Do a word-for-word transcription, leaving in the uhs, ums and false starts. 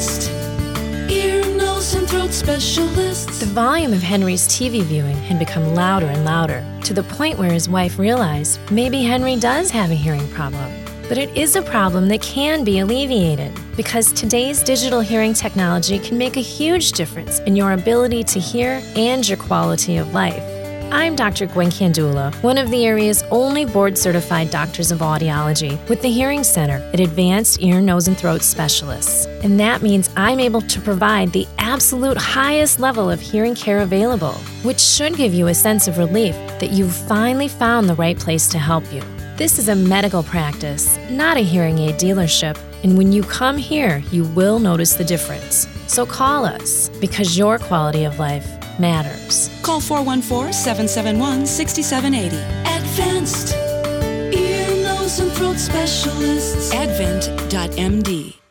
Advanced Ear, Nose, and Throat Specialists. The volume of Henry's T V viewing had become louder and louder, to the point where his wife realized maybe Henry does have a hearing problem. But it is a problem that can be alleviated, because today's digital hearing technology can make a huge difference in your ability to hear and your quality of life. I'm Doctor Gwen Kandula, one of the area's only board-certified doctors of audiology with the Hearing Center at Advanced Ear, Nose, and Throat Specialists. And that means I'm able to provide the absolute highest level of hearing care available, which should give you a sense of relief that you've finally found the right place to help you. This is a medical practice, not a hearing aid dealership, and when you come here, you will notice the difference. So call us, because your quality of life matters. Call four one four, seven seven one, six seven eight zero. Advanced Ear, Nose, and Throat Specialists. Advent dot M D.